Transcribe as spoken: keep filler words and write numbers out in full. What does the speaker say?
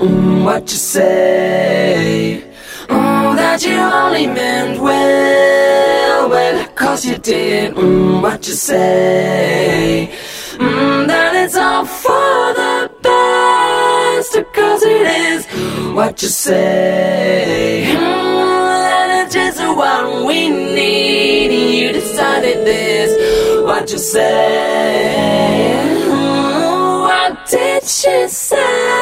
mm, what you say. Mm, that you only meant well, well, cause you did, mm, what you say. Mm, that it's all for the best, cause it is what you say. Mm, that it's just what we need. You decided this, what you say. Mm, what did she say?